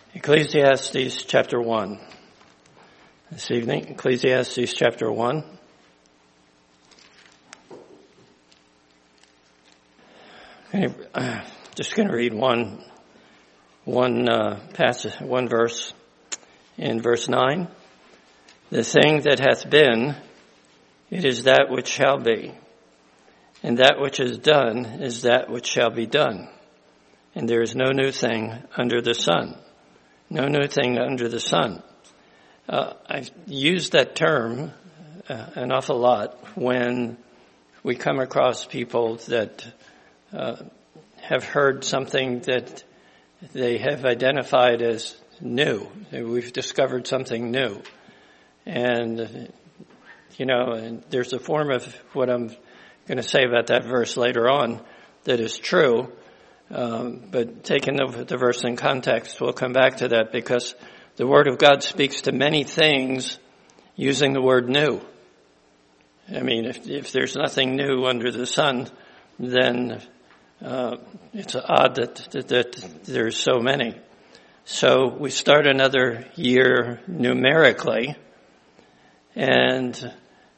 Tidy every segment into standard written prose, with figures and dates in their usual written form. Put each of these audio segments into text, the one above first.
Ecclesiastes chapter 1. This evening, Ecclesiastes chapter 1. Just going to read one passage, one verse in verse 9. The thing that hath been, it is that which shall be, and that which is done is that which shall be done. And there is no new thing under the sun. No new thing under the sun. I've used that term an awful lot when we come across people that have heard something that they have identified as new. We've discovered something new. And, and there's a form of what I'm going to say about that verse later on that is true. But taking the verse in context, we'll come back to that because the Word of God speaks to many things using the word new. I mean, if there's nothing new under the sun, then it's odd that there's so many. So we start another year numerically, and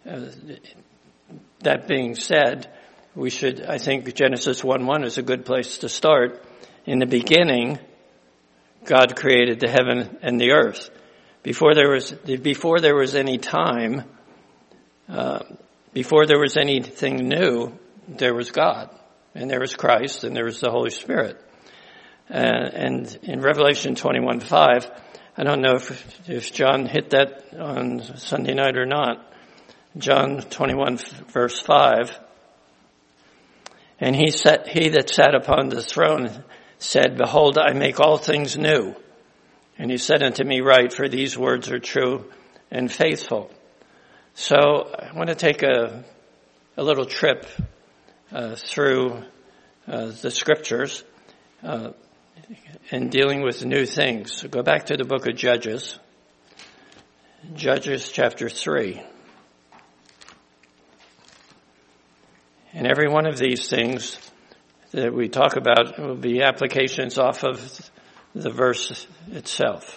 that being said, I think Genesis 1:1 is a good place to start. In the beginning, God created the heaven and the earth. Before there was any time, before there was anything new, there was God, and there was Christ, and there was the Holy Spirit. And in Revelation 21:5, I don't know if John hit that on Sunday night or not. John 21 verse 5. And he that sat upon the throne said, Behold, I make all things new. And he said unto me, Write, for these words are true and faithful. So I want to take a little trip through the scriptures and dealing with new things. So go back to the book of Judges. Judges chapter 3. And every one of these things that we talk about will be applications off of the verse itself.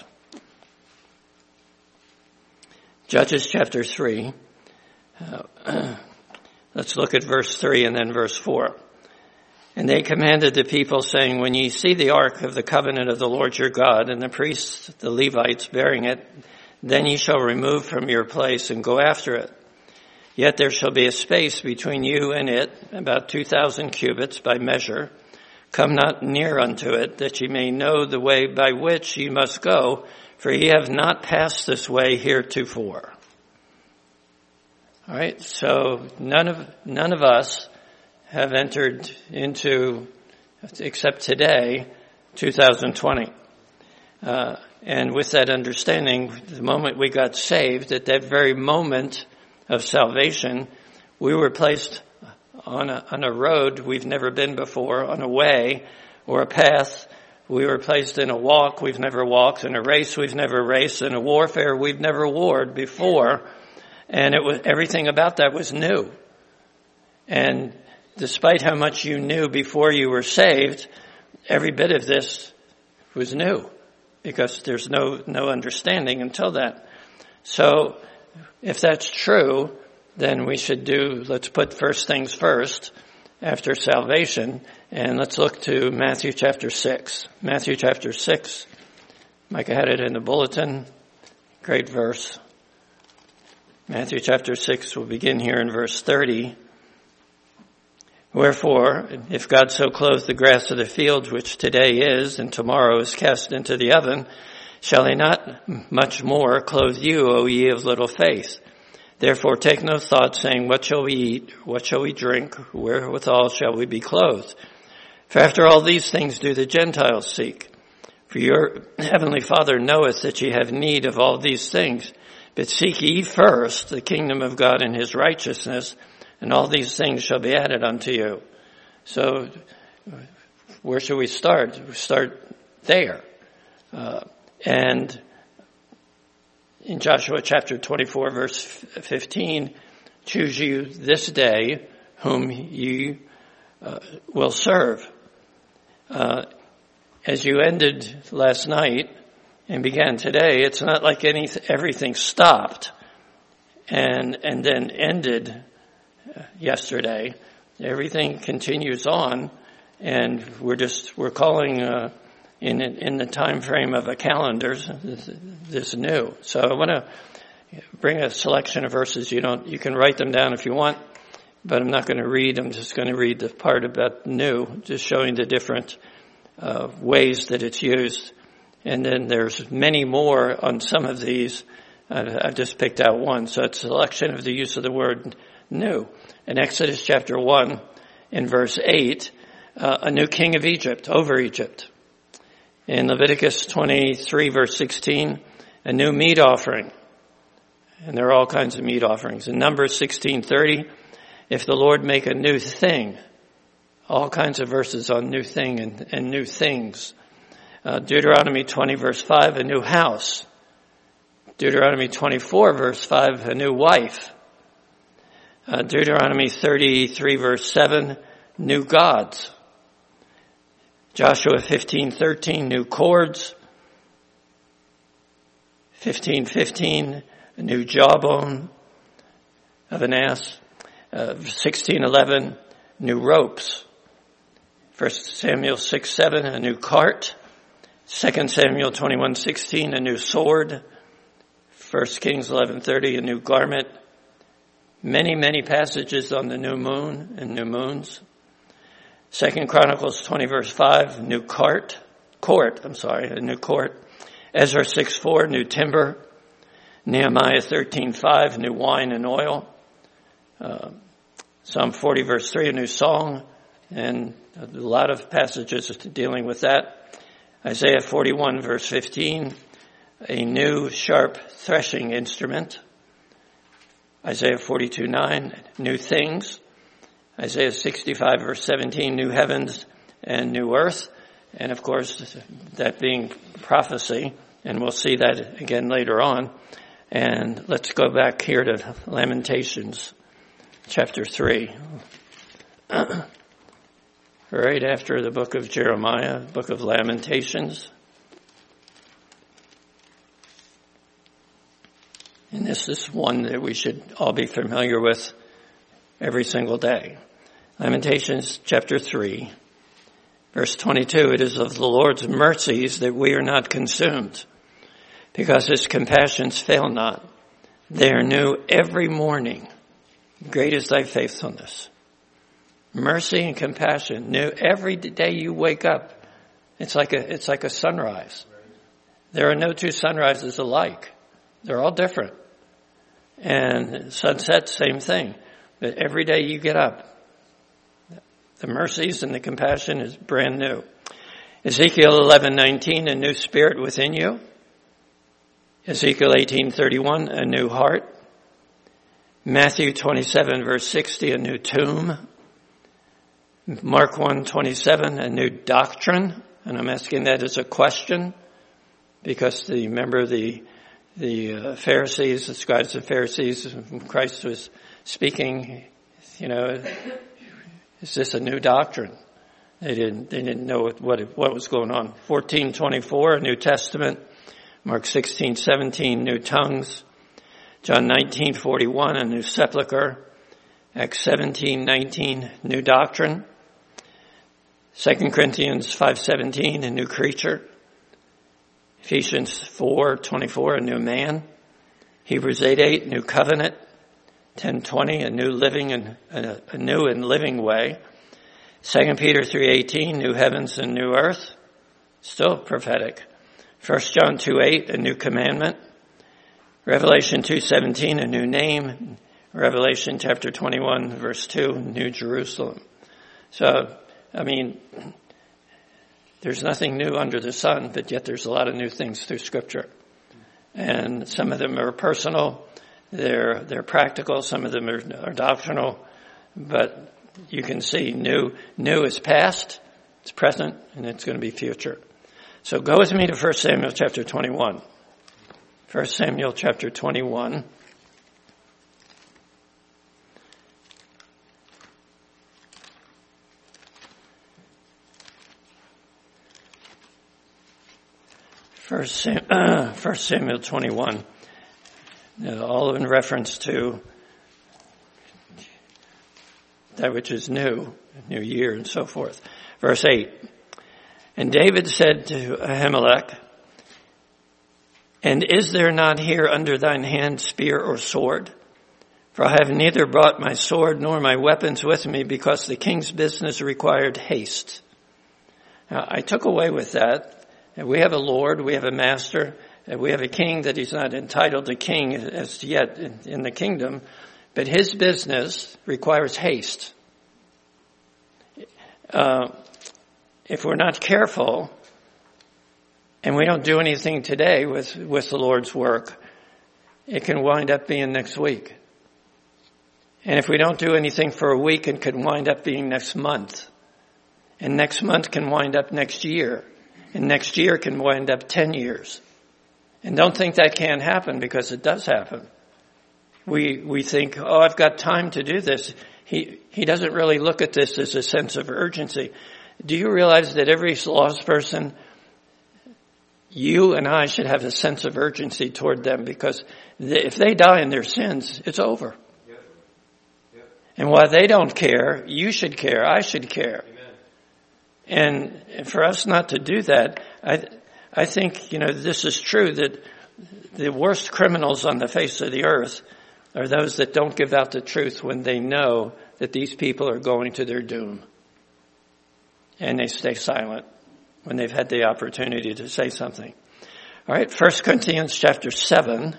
Judges chapter 3. Let's look at verse 3 and then verse 4. And they commanded the people, saying, When ye see the ark of the covenant of the Lord your God, and the priests, the Levites, bearing it, then ye shall remove from your place and go after it. Yet there shall be a space between you and it, about 2,000 cubits by measure. Come not near unto it, that ye may know the way by which ye must go, for ye have not passed this way heretofore. All right, so none of us have entered into, except today, 2020. And with that understanding, the moment we got saved, at that very moment of salvation, we were placed on a road we've never been before, on a way or a path. We were placed in a walk we've never walked, in a race we've never raced, in a warfare we've never warred before. And everything about that was new. And despite how much you knew before you were saved, every bit of this was new because there's no understanding until that. So if that's true, then we should let's put first things first after salvation, and let's look to Matthew chapter 6. Matthew chapter 6. Micah had it in the bulletin. Great verse. Matthew chapter 6, we'll begin here in verse 30. Wherefore, if God so clothe the grass of the field, which today is, and tomorrow is cast into the oven, shall he not much more clothe you, O ye of little faith? Therefore take no thought, saying, What shall we eat? What shall we drink? Wherewithal shall we be clothed? For after all these things do the Gentiles seek. For your heavenly Father knoweth that ye have need of all these things. But seek ye first the kingdom of God and his righteousness, and all these things shall be added unto you. So where should we start? We start there. And in Joshua chapter 24, verse 15, choose you this day whom ye will serve. As you ended last night, and began today, it's not like everything stopped and then ended yesterday. Everything continues on, and we're calling in the time frame of a calendar this new. So I want to bring a selection of verses. You can write them down if you want, but I'm not going to read. I'm just going to read the part about new, just showing the different ways that it's used. And then there's many more on some of these. I've just picked out one. So it's a selection of the use of the word new. In Exodus chapter 1, in verse 8, a new king of Egypt, over Egypt. In Leviticus 23, verse 16, a new meat offering. And there are all kinds of meat offerings. In Numbers 16:30, if the Lord make a new thing, all kinds of verses on new thing and new things. Deuteronomy 20, verse 5, a new house. Deuteronomy 24, verse 5, a new wife. Deuteronomy 33, verse 7, new gods. Joshua 15:13, new cords. 15:15, a new jawbone of an ass. 16:11, new ropes. 1 Samuel 6:7, a new cart. 2 Samuel 21:16, a new sword. 1 Kings 11:30, a new garment. Many, many passages on the new moon and new moons. 2 Chronicles 20 verse 5, a new court, a new court. Ezra 6:4, new timber. Nehemiah 13:5, new wine and oil. Psalm 40 verse 3, a new song. And a lot of passages dealing with that. Isaiah 41 verse 15, a new sharp threshing instrument. Isaiah 42:9, new things. Isaiah 65 verse 17, new heavens and new earth. And of course, that being prophecy, and we'll see that again later on. And let's go back here to Lamentations chapter 3. Right after the book of Jeremiah, book of Lamentations. And this is one that we should all be familiar with every single day. Lamentations chapter 3, verse 22, it is of the Lord's mercies that we are not consumed, because his compassions fail not. They are new every morning. Great is thy faithfulness. Mercy and compassion, new every day you wake up. It's like a sunrise. There are no two sunrises alike. They're all different. And sunset, same thing. But every day you get up, the mercies and the compassion is brand new. Ezekiel 11:19, a new spirit within you. Ezekiel 18:31, a new heart. Matthew 27 verse 60, a new tomb. Mark 1:27, a new doctrine. And I'm asking that as a question because the Pharisees, the scribes and Pharisees, when Christ was speaking, is this a new doctrine? They didn't know what was going on. 14:24, a New Testament. Mark 16:17, new tongues. John 19:41, a new sepulcher. Acts 17:19, new doctrine. 2 Corinthians 5:17, a new creature. Ephesians 4:24, a new man. Hebrews 8:8, new covenant. 10:20, a new living and a new and living way. 2 Peter 3:18, new heavens and new earth. Still prophetic. 1 John 2:8, a new commandment. Revelation 2:17, a new name. Revelation chapter 21, verse 2, New Jerusalem. So, there's nothing new under the sun, but yet there's a lot of new things through Scripture. And some of them are personal, they're practical, some of them are doctrinal, but you can see new is past, it's present, and it's going to be future. So go with me to 1 Samuel chapter 21. 1 Samuel chapter 21. First Samuel 21, all in reference to that which is new year and so forth. Verse 8, and David said to Ahimelech, and is there not here under thine hand spear or sword? For I have neither brought my sword nor my weapons with me, because the king's business required haste. Now, I took away with that, and we have a Lord, we have a master, and we have a king that he's not entitled to king as yet in the kingdom, but his business requires haste. If we're not careful, and we don't do anything today with the Lord's work, it can wind up being next week. And if we don't do anything for a week, it could wind up being next month. And next month can wind up next year. And next year can wind up 10 years. And don't think that can't happen, because it does happen. We think, oh, I've got time to do this. He doesn't really look at this as a sense of urgency. Do you realize that every lost person, you and I should have a sense of urgency toward them, because if they die in their sins, it's over. Yep. And while they don't care, you should care. I should care. Amen. And for us not to do that, I think, this is true, that the worst criminals on the face of the earth are those that don't give out the truth when they know that these people are going to their doom. And they stay silent when they've had the opportunity to say something. All right, 1 Corinthians chapter 7.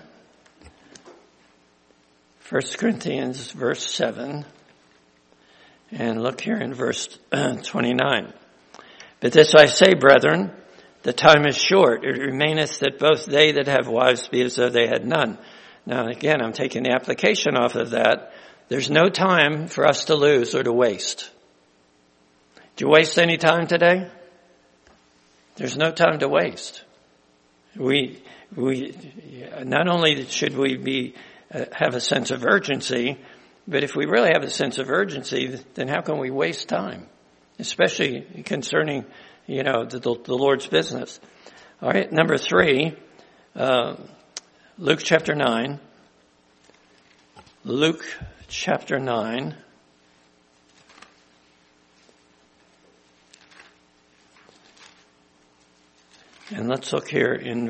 1 Corinthians verse 7. And look here in verse 29. But this I say, brethren, the time is short. It remaineth that both they that have wives be as though they had none. Now again, I'm taking the application off of that. There's no time for us to lose or to waste. Did you waste any time today? There's no time to waste. We not only should we have a sense of urgency, but if we really have a sense of urgency, then how can we waste time? Especially concerning, the Lord's business. All right, number 3, Luke chapter 9. Luke chapter 9. And let's look here in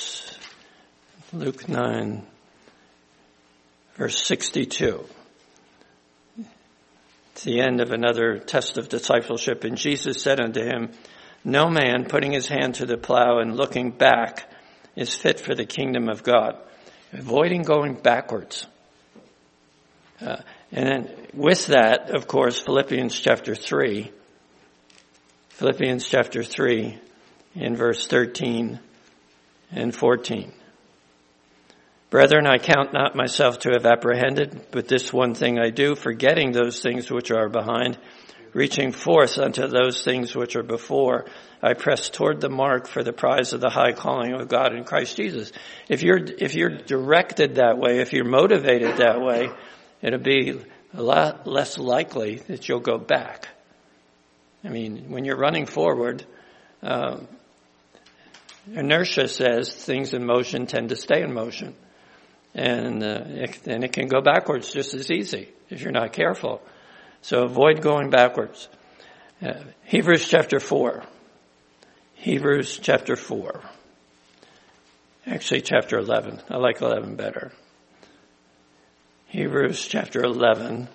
Luke 9, verse 62. It's the end of another test of discipleship. And Jesus said unto him, no man putting his hand to the plow and looking back is fit for the kingdom of God. Avoiding going backwards. And then with that, of course, Philippians chapter 3 in verse 13 and 14. Brethren, I count not myself to have apprehended, but this one thing I do, forgetting those things which are behind, reaching forth unto those things which are before, I press toward the mark for the prize of the high calling of God in Christ Jesus. If you're directed that way, if you're motivated that way, it'll be a lot less likely that you'll go back. I mean, when you're running forward, inertia says things in motion tend to stay in motion. And it can go backwards just as easy if you're not careful. So avoid going backwards. Hebrews chapter 4. Actually, chapter 11. I like 11 better. Hebrews chapter 11,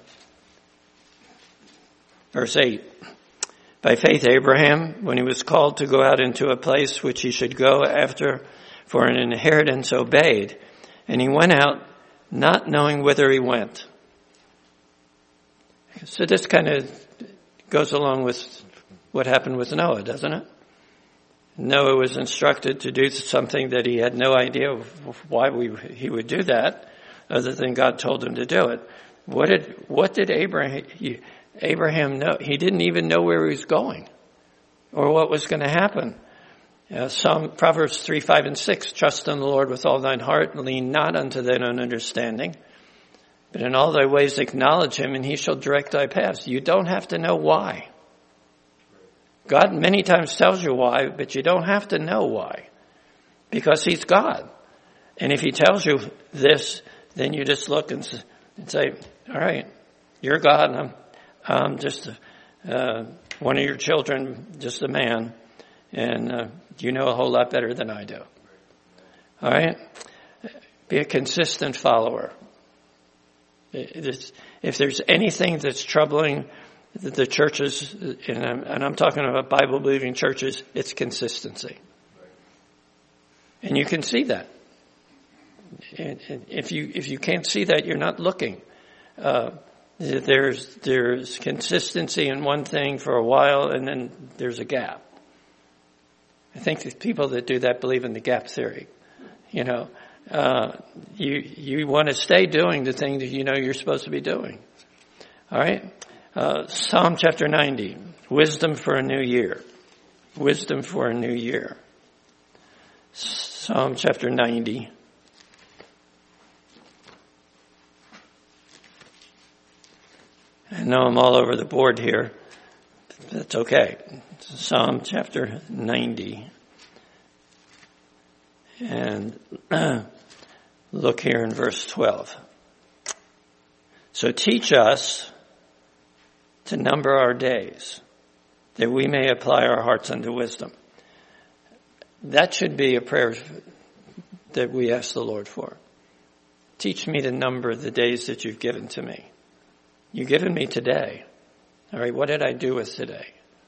verse 8. By faith Abraham, when he was called to go out into a place which he should go after for an inheritance, obeyed. And he went out not knowing whither he went. So this kind of goes along with what happened with Noah, doesn't it? Noah was instructed to do something that he had no idea why he would do that, other than God told him to do it. What did Abraham know? He didn't even know where he was going or what was going to happen. Proverbs 3, 5, and 6, trust in the Lord with all thine heart, and lean not unto thine own understanding, but in all thy ways acknowledge him, and he shall direct thy paths. You don't have to know why. God many times tells you why, but you don't have to know why. because he's God. And if he tells you this, then you just look and say, all right, you're God, and I'm just one of your children, just a man, and you know a whole lot better than I do. All right? Be a consistent follower. If there's anything that's troubling the churches, and I'm talking about Bible-believing churches, it's consistency. And you can see that. And if you can't see that, you're not looking. There's consistency in one thing for a while, and then there's a gap. I think the people that do that believe in the gap theory. You want to stay doing the thing that you know you're supposed to be doing. All right? Psalm chapter 90, wisdom for a new year. Wisdom for a new year. Psalm chapter 90. I know I'm all over the board here. That's okay. Psalm chapter 90. And look here in verse 12. So teach us to number our days, that we may apply our hearts unto wisdom. That should be a prayer that we ask the Lord for. Teach me to number the days that you've given to me. You've given me today. All right, what did I do with today?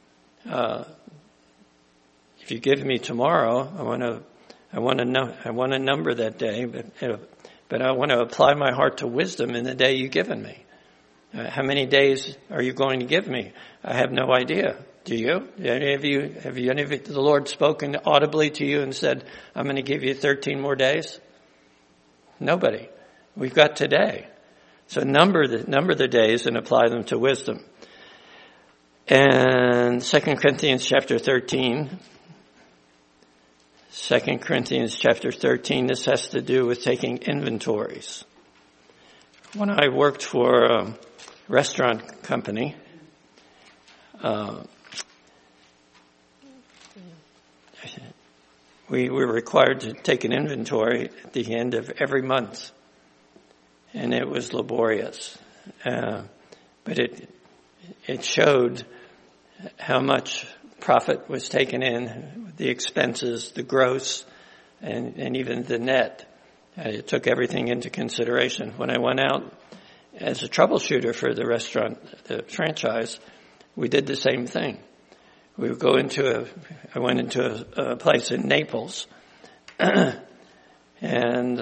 If you give me tomorrow, I want to number that day, but I want to apply my heart to wisdom in the day you've given me. How many days are you going to give me? I have no idea. Do you? Have the Lord spoken audibly to you and said, I'm going to give you 13 more days? Nobody. We've got today. So number the days and apply them to wisdom. And 2 Corinthians chapter 13. 2 Corinthians chapter 13, this has to do with taking inventories. When I worked for a restaurant company, we were required to take an inventory at the end of every month. And it was laborious. But it showed how much profit was taken in, the expenses, the gross, and even the net. It took everything into consideration. When I went out as a troubleshooter for the restaurant, the franchise, we did the same thing. I went into a place in Naples, and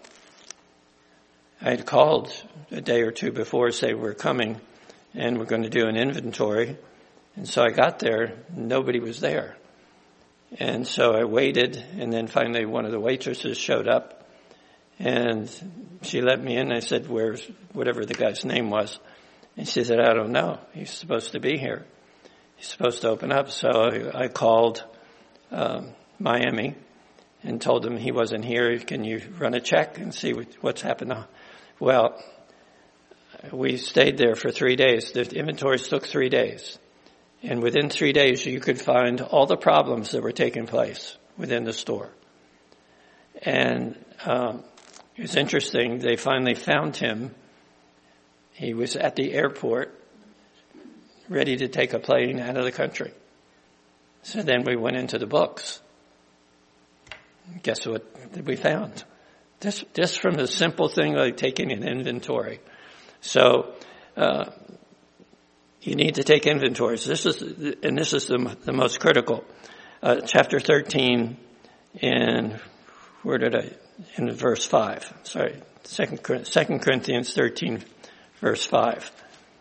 I had called a day or two before to say we're coming and we're going to do an inventory. And so I got there, nobody was there. And so I waited, and then finally one of the waitresses showed up, and she let me in. I said, where's whatever the guy's name was? And she said, I don't know. He's supposed to be here. He's supposed to open up. So I called Miami and told him he wasn't here. Can you run a check and see what's happened? Well, we stayed there for 3 days. The inventories took 3 days. And within 3 days, you could find all the problems that were taking place within the store. And it was interesting. They finally found him. He was at the airport, ready to take a plane out of the country. So then we went into the books. Guess what we found? Just from a simple thing like taking an inventory. So you need to take inventories. This is the most critical. Chapter 13 in verse 5. Sorry, 2 Corinthians 13, verse 5.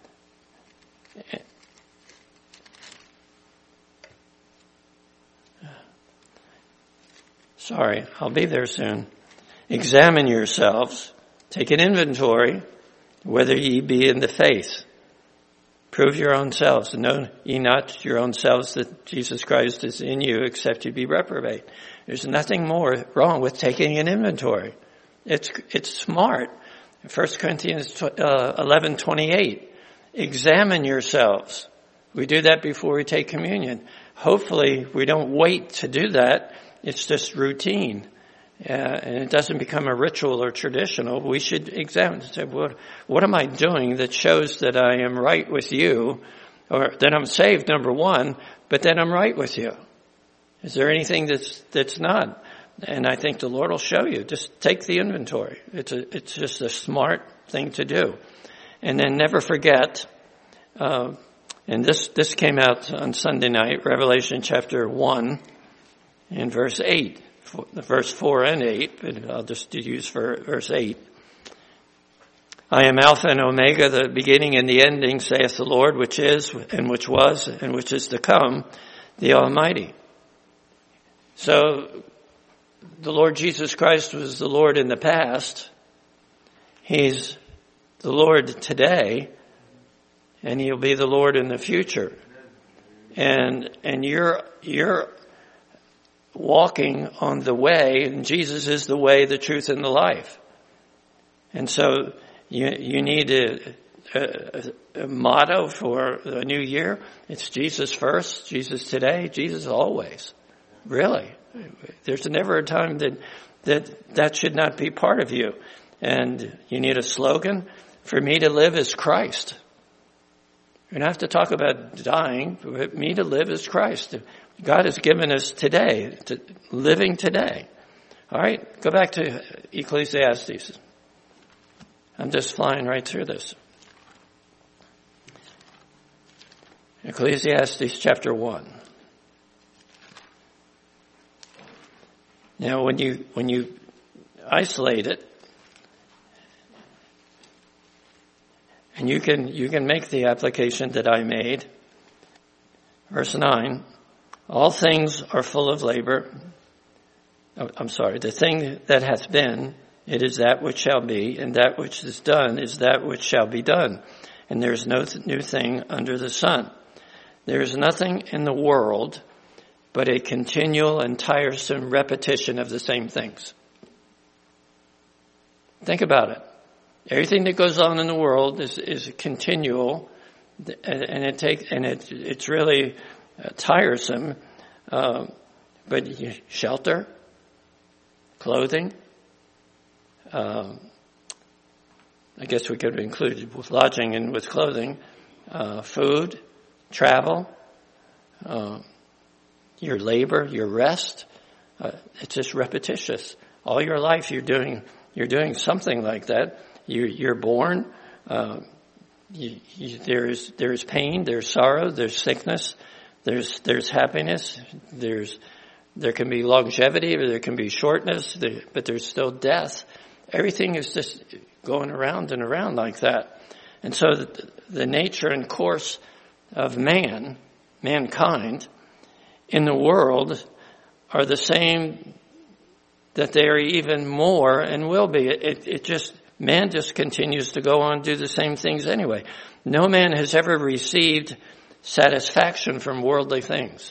Sorry, I'll be there soon. Examine yourselves, take an inventory, whether ye be in the faith. Prove your own selves, and know ye not your own selves that Jesus Christ is in you, except you be reprobate. There's nothing more wrong with taking an inventory. It's smart. 1 Corinthians 11:28. Examine yourselves. We do that before we take communion. Hopefully, we don't wait to do that it's just routine. And it doesn't become a ritual or traditional. We should examine and say, what am I doing that shows that I am right with you, or that I'm saved, number one, but then I'm right with you? Is there anything that's not? And I think the Lord will show you. Just take the inventory. It's just a smart thing to do. And then never forget, and this came out on Sunday night, Revelation chapter 1 and verse 8. Verse 4 and 8, but I'll just use for verse 8. I am Alpha and Omega, the beginning and the ending, saith the Lord, which is, and which was, and which is to come, the Almighty. So, the Lord Jesus Christ was the Lord in the past. He's the Lord today, and He'll be the Lord in the future. And you're walking on the way, and Jesus is the way, the truth, and the life. And so you need a motto for a new year. It's Jesus first, Jesus today, Jesus always. Really. There's never a time that should not be part of you. And you need a slogan. For me to live is Christ. You don't have to talk about dying. For me to live is Christ. God has given us today, living today. All right, go back to Ecclesiastes. I'm just flying right through this. Ecclesiastes chapter 1. Now, when you isolate it, and you can make the application that I made. Verse 9. All things are full of labor. The thing that hath been, it is that which shall be, and that which is done is that which shall be done. And there is no new thing under the sun. There is nothing in the world but a continual and tiresome repetition of the same things. Think about it. Everything that goes on in the world is continual, and it's really tiresome, but shelter, clothing, I guess we could have included with lodging and with clothing, food, travel, your labor, your rest. It's just repetitious. All your life you're doing something like that. You're born. There's pain, there's sorrow, there's sickness, there's happiness, there can be longevity, or there can be shortness, but there's still death. Everything is just going around and around like that. And so the nature and course of mankind in the world are the same, that they are even more and will be. Man just continues to go on and do the same things anyway. No man has ever received satisfaction from worldly things.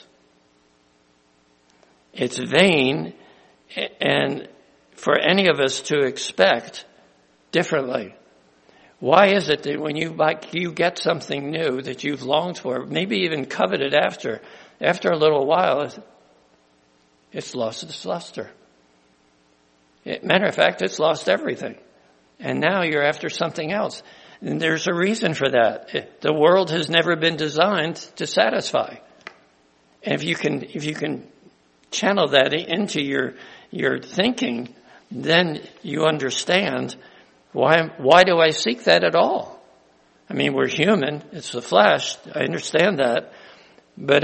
It's vain, and for any of us to expect differently. Why is it that when you get something new that you've longed for, maybe even coveted after a little while, it's lost its luster? Matter of fact, it's lost everything. And now you're after something else. And there's a reason for that. The world has never been designed to satisfy. And if you can channel that into your thinking, then you understand why do I seek that at all? I mean, we're human. It's the flesh. I understand that. But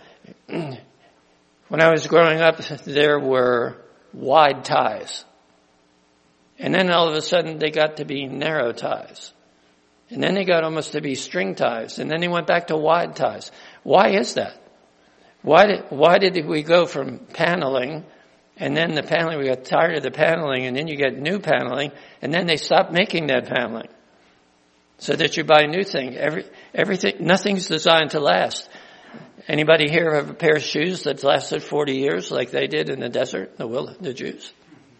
when I was growing up, there were wide ties. And then all of a sudden they got to be narrow ties. And then they got almost to be string ties. And then they went back to wide ties. Why is that? Why did we go from paneling, and then the paneling, we got tired of the paneling, and then you get new paneling, and then they stopped making that paneling. So that you buy a new thing. Everything, nothing's designed to last. Anybody here have a pair of shoes that lasted 40 years like they did in the desert, the Jews?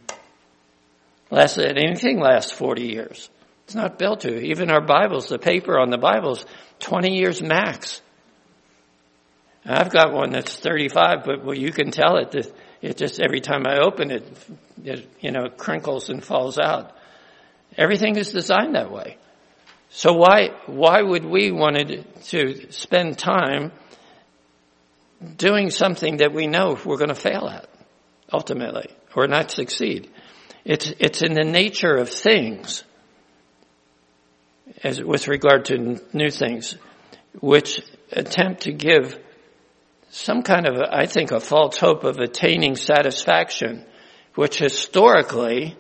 Anything lasts 40 years. It's not built to. Even our Bibles, the paper on the Bibles, 20 years max. I've got one that's 35, but you can tell it that It just, every time I open it, it crinkles and falls out. Everything is designed that way. So why would we want to spend time doing something that we know we're going to fail at, ultimately, or not succeed? It's in the nature of things, as with regard to new things, which attempt to give some kind of, I think, a false hope of attaining satisfaction, which historically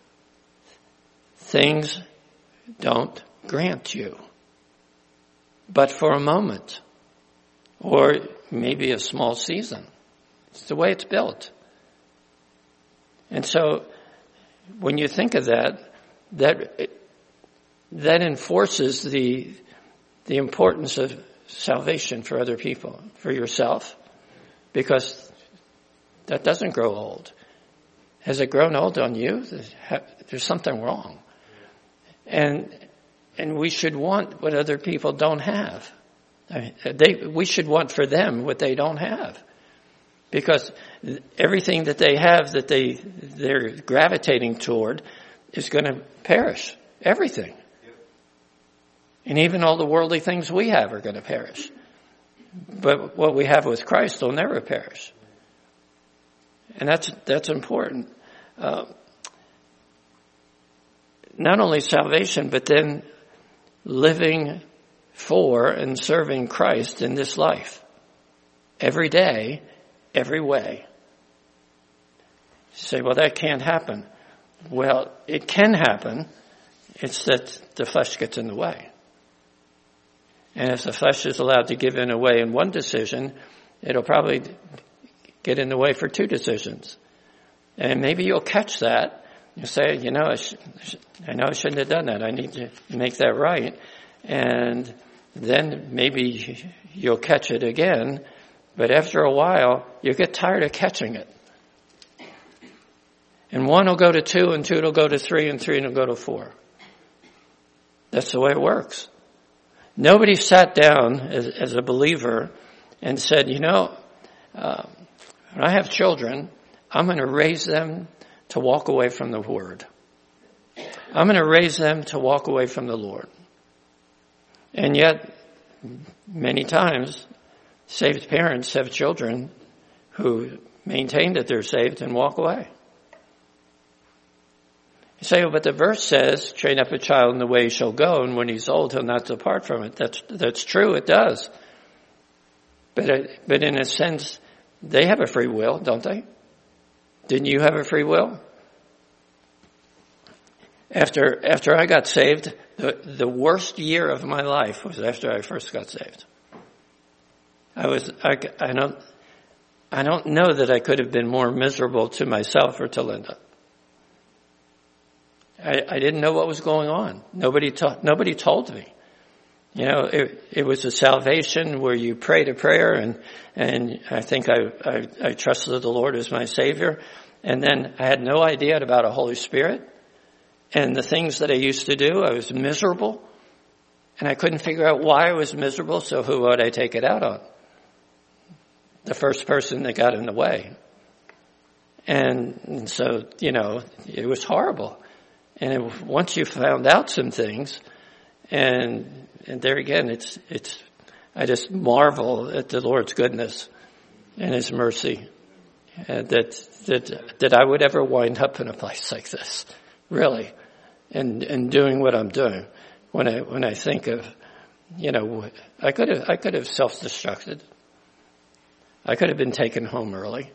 things don't grant you, but for a moment, or maybe a small season. It's the way it's built. And so when you think of that enforces the importance of salvation for other people, for yourself, because that doesn't grow old. Has it grown old on you? There's something wrong. And we should want what other people don't have. We should want for them what they don't have. Because everything that they have that they're gravitating toward is going to perish. Everything. And even all the worldly things we have are going to perish. But what we have with Christ will never perish. And that's important. Not only salvation, but then living for and serving Christ in this life. Every day, every way. You say, well, that can't happen. Well, it can happen. It's that the flesh gets in the way. And if the flesh is allowed to give in a way in one decision, it'll probably get in the way for two decisions. And maybe you'll catch that. You say, I know I shouldn't have done that. I need to make that right. And then maybe you'll catch it again. But after a while, you get tired of catching it. And one will go to 2, and 2 will go to 3, and 3 will go to 4. That's the way it works. Nobody sat down as a believer and said, when I have children, I'm going to raise them to walk away from the Word. I'm going to raise them to walk away from the Lord. And yet, many times, saved parents have children who maintain that they're saved and walk away. You say, but the verse says, train up a child in the way he shall go, and when he's old, he'll not depart from it. That's true, it does. But in a sense, they have a free will, don't they? Didn't you have a free will? After I got saved, the worst year of my life was after I first got saved. I don't know that I could have been more miserable to myself or to Linda. I didn't know what was going on. Nobody told me. It was a salvation where you prayed a prayer and I think I trusted the Lord as my Savior. And then I had no idea about a Holy Spirit. And the things that I used to do, I was miserable. And I couldn't figure out why I was miserable, so who would I take it out on? The first person that got in the way. And so, it was horrible. And once you found out some things, and there again, I just marvel at the Lord's goodness and His mercy, that I would ever wind up in a place like this, really, and doing what I'm doing. When I think of, I could have self-destructed. I could have been taken home early.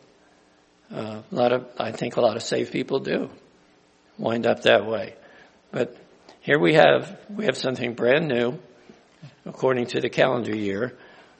I think a lot of saved people do wind up that way. But here we have something brand new, according to the calendar year.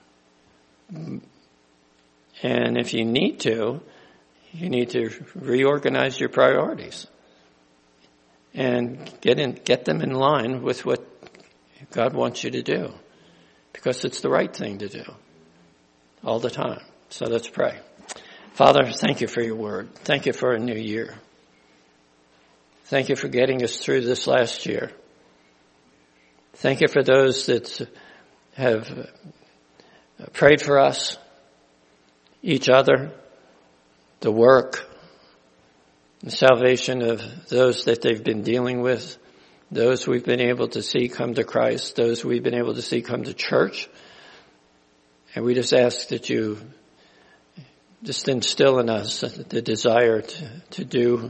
And if you need to reorganize your priorities and get them in line with what God wants you to do, because it's the right thing to do all the time. So let's pray. Father, thank you for your word. Thank you for a new year. Thank you for getting us through this last year. Thank you for those that have prayed for us, each other, the work, the salvation of those that they've been dealing with, those we've been able to see come to Christ, those we've been able to see come to church. And we just ask that you just instill in us the desire to do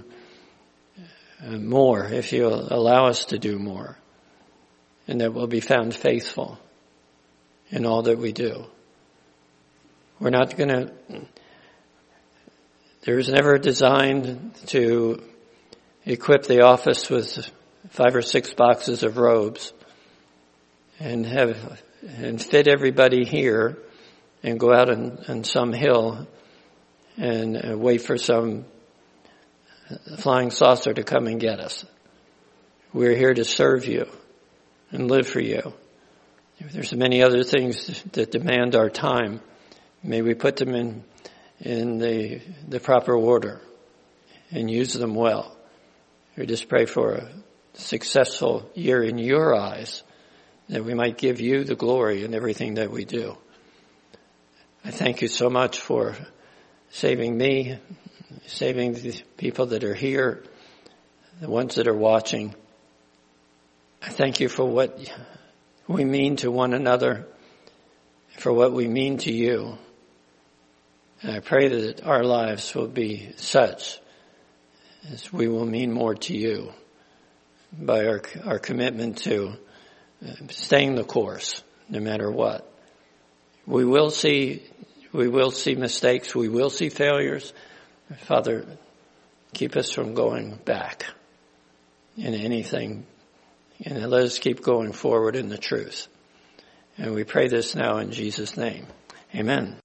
more, if you allow us to do more, and that we'll be found faithful in all that we do. We're not going to, there was never designed to equip the office with 5 or 6 boxes of robes and fit everybody here and go out on some hill and wait for some flying saucer to come and get us. We're here to serve you and live for you. There's many other things that demand our time. May we put them in the proper order and use them well. We just pray for a successful year in your eyes, that we might give you the glory in everything that we do. I thank you so much for saving me, saving the people that are here, the ones that are watching. I thank you for what we mean to one another, for what we mean to you. And I pray that our lives will be such as we will mean more to you by our commitment to staying the course, no matter what. We will see mistakes. We will see failures. Father, keep us from going back in anything, and let us keep going forward in the truth. And we pray this now in Jesus' name. Amen.